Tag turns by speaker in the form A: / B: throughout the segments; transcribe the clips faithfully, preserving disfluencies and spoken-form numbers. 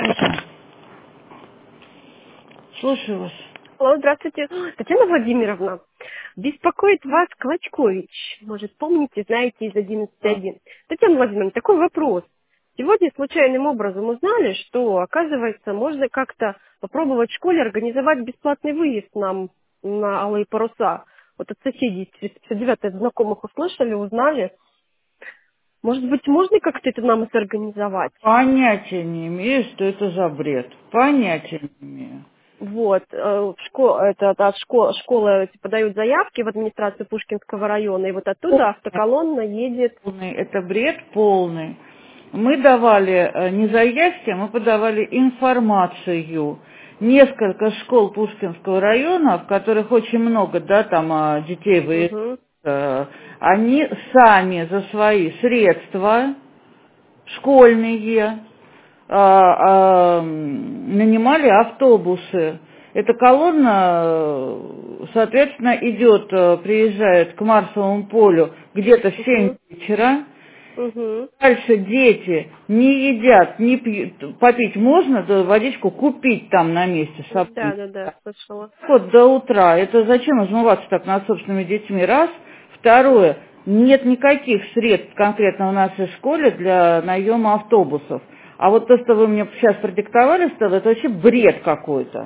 A: Слушаю. Слушаю вас.
B: Алло, здравствуйте. Татьяна Владимировна, беспокоит вас Клочкович. Может, помните, знаете, из одиннадцати один. Татьяна Владимировна, такой вопрос. Сегодня случайным образом узнали, что, оказывается, можно как-то попробовать в школе организовать бесплатный выезд нам на Алые паруса. Вот от соседей из тридцать девятой знакомых услышали, узнали. Может быть, можно как-то это нам сорганизовать?
A: Понятия не имею, что это за бред. Понятия не имею.
B: Вот, э, в шко- это от школы, школы подают заявки в администрацию Пушкинского района, и вот оттуда автоколонна едет.
A: Полный, это бред полный. Мы давали э, не заявки, мы подавали информацию. Несколько школ Пушкинского района, в которых очень много, да, там э, детей выезжает,
B: Угу,
A: э, они сами за свои средства школьные а, а, нанимали автобусы. Эта колонна, э, соответственно, идет, э, приезжает к Марсовому полю где-то в семь
B: угу,
A: вечера.
B: угу.
A: Дальше дети не едят, не пьют. Попить можно, да, водичку купить там на месте с собой.
B: Да, да, да, слышала.
A: Вот до утра. Это зачем измываться так над собственными детьми? Раз. Второе. Нет никаких средств конкретно у нас в школе для наема автобусов. А вот то, что вы мне сейчас продиктовали, Стелла, это вообще бред какой-то.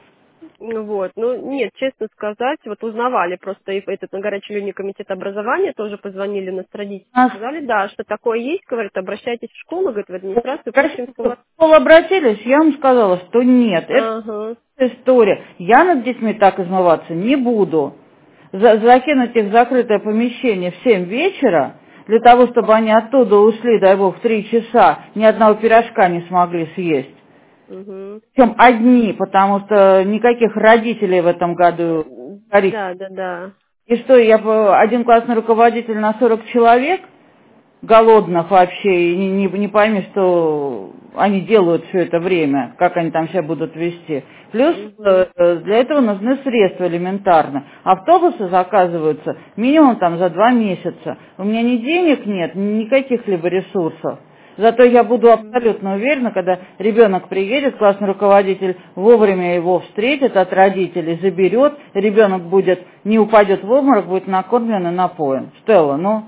B: Ну вот, ну нет, честно сказать, вот узнавали просто и этот на горячей линии комитета образования, тоже позвонили на родители,
A: У нас
B: сказали, да, что такое есть, говорят, обращайтесь в школу, говорит, в администрацию
A: в
B: Пушкинского.
A: школу обратились, я вам сказала, что нет. Это
B: Ага,
A: история. Я над детьми так измываться не буду. За- закинуть их в закрытое помещение в семь вечера, для того, чтобы они оттуда ушли, дай бог, в три часа, ни одного пирожка не смогли съесть.
B: угу.
A: Причем одни, потому что никаких родителей в этом году говорить.
B: Да, да, да.
A: И что, я бы- один классный руководитель на сорок человек, голодных вообще, и не, не, не пойми, что они делают все это время, как они там себя будут вести. Плюс
B: Угу.
A: э, для этого нужны средства элементарно. Автобусы заказываются минимум там за два месяца. У меня ни денег нет, ни каких-либо ресурсов. Зато я буду абсолютно уверена, когда ребенок приедет, классный руководитель вовремя его встретит от родителей, заберет, ребенок будет, не упадет в обморок, будет накормлен и напоен. Стелла, ну...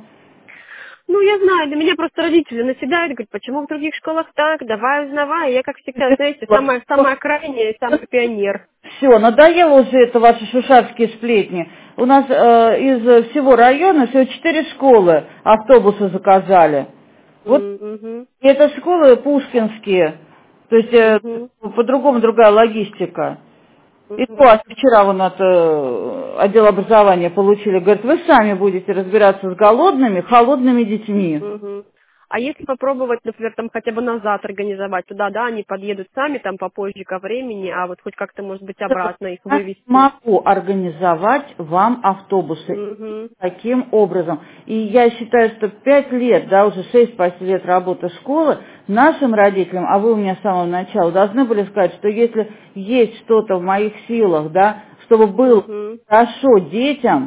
B: Ну, я знаю, для меня просто родители наседают, говорят, почему в других школах так, давай узнавай. Я, как всегда, знаете, самая, самая крайняя и самый пионер.
A: Все, надоело уже это ваши шушарские сплетни. У нас э, из всего района всего четыре школы автобусы заказали. Вот
B: Угу,
A: и это школы пушкинские. То есть э,
B: угу,
A: по-другому другая логистика. И то,
B: угу.
A: а вчера вон от э, отдела образования получили, говорят, вы сами будете разбираться с голодными, холодными детьми.
B: Мгм. А если попробовать, например, там хотя бы назад организовать, туда, да, они подъедут сами, там попозже ко времени, а вот хоть как-то, может быть, обратно их
A: Я
B: вывести.
A: могу организовать вам автобусы.
B: Угу.
A: Таким образом. И я считаю, что пять лет, да, уже шесть почти лет работы школы, нашим родителям, а вы у меня с самого начала должны были сказать, что если есть что-то в моих силах, да, чтобы было
B: Угу.
A: хорошо детям,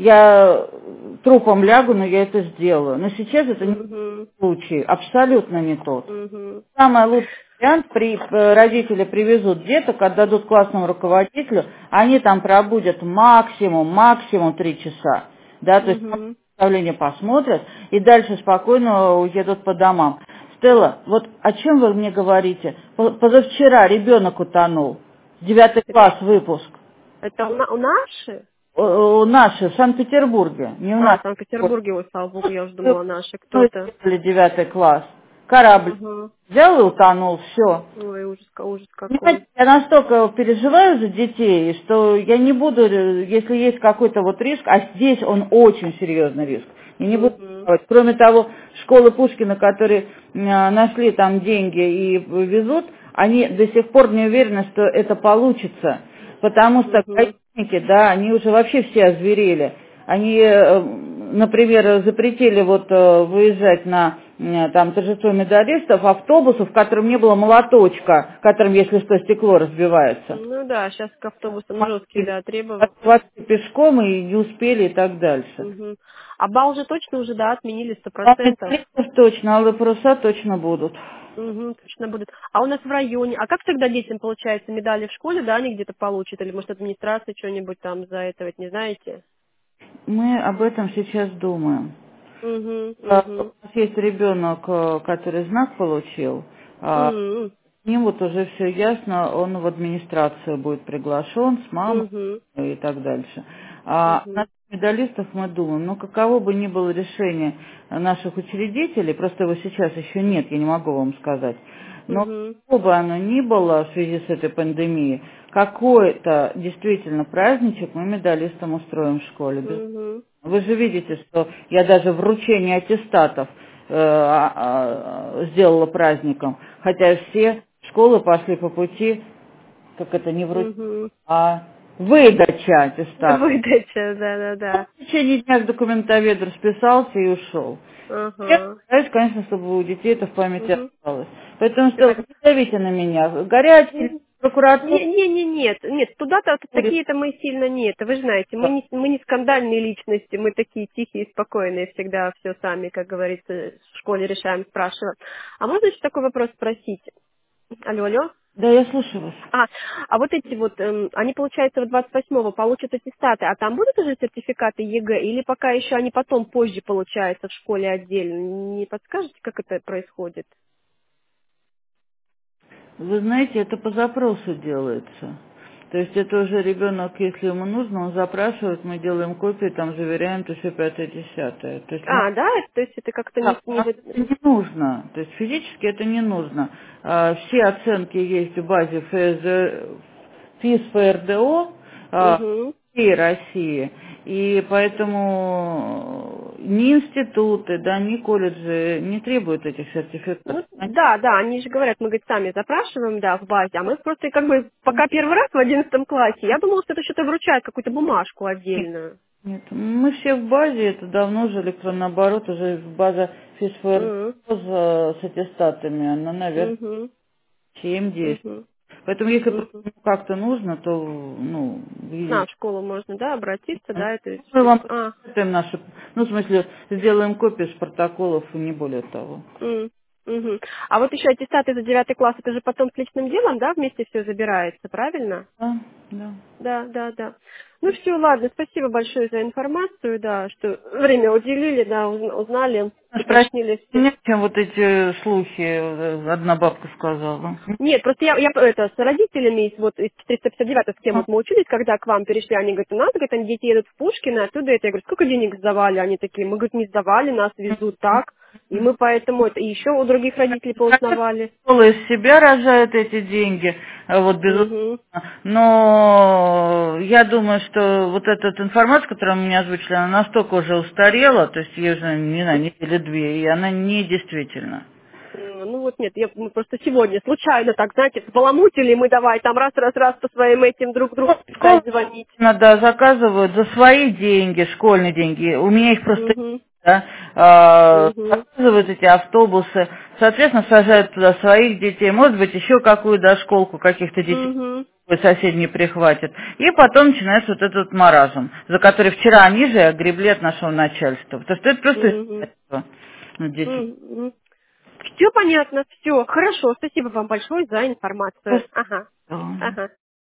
A: я трупом лягу, но я это сделаю. Но сейчас это не тот
B: Угу.
A: случай, абсолютно не тот.
B: Угу.
A: Самый лучший вариант, при, э, родители привезут деток, отдадут классному руководителю, они там пробудят максимум, максимум три часа. Да, то есть
B: Угу.
A: представление посмотрят и дальше спокойно уедут по домам. Стелла, вот о чем вы мне говорите? По- Позавчера ребенок утонул, девятый класс выпуск.
B: Это у, на- у наши?
A: Э, э, Наши, в Санкт-Петербурге, не у
B: А,
A: нас.
B: в Санкт-Петербурге, ой, слава богу, я уже
A: Ну,
B: думала, наши
A: ну,
B: кто-то.
A: сделали девятый класс. Корабль
B: Угу.
A: взял и утонул, все.
B: Ой, ужас, ужас
A: Понимаете,
B: какой.
A: я настолько переживаю за детей, что я не буду, э, если есть какой-то вот риск, а здесь он очень серьезный риск, я не буду
B: Угу.
A: рисковать. Кроме того, школы Пушкина, которые э, нашли там деньги и везут, они до сих пор не уверены, что это получится, потому что
B: Угу.
A: гаишники, да, они уже вообще все озверели. Они, э, например, запретили вот э, выезжать на э, там торжество медалистов автобусов, в котором не было молоточка, которым, если что, стекло разбивается.
B: Ну да, сейчас к автобусам жесткие, да, требования.
A: Вообще пешком и не успели и так дальше.
B: Мгм. А бал же точно уже, да, отменили сто
A: А
B: процентов.
A: точно, алые паруса точно будут.
B: Угу, точно будут. А у нас в районе, а как тогда детям, получается, медали в школе, да, они где-то получат? Или, может, администрация что-нибудь там за это, вот не знаете?
A: Мы об этом сейчас думаем.
B: Угу,
A: А, У
B: угу.
A: нас есть ребенок, э, который знак получил, а
B: Угу,
A: с ним вот уже все ясно, он в администрацию будет приглашен с мамой
B: угу,
A: и так дальше. А
B: угу,
A: на медалистов мы думаем, ну каково бы ни было решение наших учредителей, просто его сейчас еще нет, я не могу вам сказать, но
B: угу,
A: какого бы оно ни было в связи с этой пандемией, какой-то действительно праздничек мы медалистам устроим в школе. Без-
B: угу.
A: Вы же видите, что я даже вручение аттестатов э, а, а, сделала праздником, хотя все школы пошли по пути, как это не вручение,
B: Угу.
A: а выдача аттестатов.
B: Выдача, да-да-да.
A: В течение дня документовед расписался и ушел. Я
B: Ага.
A: стараюсь, конечно, чтобы у детей это в памяти
B: Угу.
A: осталось. Поэтому
B: Всё
A: что,
B: так.
A: не давите на меня. Горячий, прокуратура.
B: Не, не, не, нет, нет, туда-то вот такие-то мы сильно нет. Вы же знаете, мы не, мы не скандальные личности, мы такие тихие, спокойные, всегда все сами, как говорится, в школе решаем, спрашиваем. А можно еще такой вопрос спросить? Алло, алло.
A: Да, я слушаю вас.
B: А, а вот эти вот, эм, они, получается, вот двадцать восьмого получат аттестаты, а там будут уже сертификаты ЕГЭ, или пока еще они потом, позже, получается, в школе отдельно? Не подскажете, как это происходит?
A: Вы знаете, это по запросу делается. То есть это уже ребенок, если ему нужно, он запрашивает, мы делаем копии, там заверяем, то все пятое, десятое. То есть мы
B: А, да, это- то есть это как-то не...
A: да,
B: не...
A: потому что это не нужно. То есть физически это не нужно. А, все оценки есть в базе ФС, ФИС ФРДО а,
B: Угу.
A: всей России. И поэтому ни институты, да, ни колледжи не требуют этих сертификатов.
B: Ну, да, да, они же говорят, мы, говорит, сами запрашиваем, да, в базе, а мы просто как бы пока первый раз в одиннадцатом классе, я думала, что это что-то вручает, какую-то бумажку
A: Нет,
B: отдельную.
A: нет. Мы все в базе, это давно уже электронный оборот, уже база ФИС-ФР
B: Угу.
A: с аттестатами, она, наверное,
B: Угу.
A: семь действует.
B: Угу.
A: Поэтому если просто
B: Угу.
A: как-то нужно, то, ну,
B: А,
A: видите,
B: в школу можно, да, обратиться, да, это...
A: мы вам
B: А,
A: это наши, ну, в смысле, сделаем копии с протоколов и не более того.
B: м, мгм. А вот еще аттестаты за девятый класс, это же потом с личным делом, да, вместе все забирается, правильно?
A: Да, да.
B: Да, да, да. Ну все, ладно, спасибо большое за информацию, да, что время уделили, да, узна- узнали,
A: Спросите
B: уточнили все.
A: меня, чем вот эти слухи, э, одна бабка сказала.
B: Нет, просто я, я это, с родителями, из вот из триста пятьдесят девятого, с кем вот мы учились, когда к вам перешли, они говорят, у нас, говорят, они дети едут в Пушкино, оттуда это, я говорю, сколько денег сдавали? Они такие, мы, говорит, не сдавали, нас везут так, и мы поэтому это, и еще у других родителей поузнавали.
A: Школа из себя рожает эти деньги, э, вот безусловно.
B: Угу,
A: Но я думаю, что вот эта вот информация, которую вы мне озвучили, она настолько уже устарела, то есть ей уже, не знаю, недели две, и она не действительна.
B: ну вот нет, я, мы просто сегодня случайно так, знаете, сбаламутили мы давай там раз-раз-раз по своим этим друг другу
A: Школы
B: писать, звонить.
A: иногда заказывают за свои деньги, школьные деньги. У меня их просто нет,
B: Угу,
A: да, а,
B: угу,
A: заказывают эти автобусы, соответственно, сажают туда своих детей, может быть, еще какую дошколку каких-то детей
B: угу,
A: соседние прихватят. И потом начинается вот этот маразм, за который вчера они же огребли от нашего начальства. Потому что это просто
B: угу,
A: издевательство над детьми.
B: угу. Все понятно, все, хорошо, спасибо вам большое за информацию. Ага,
A: Просто.
B: ага.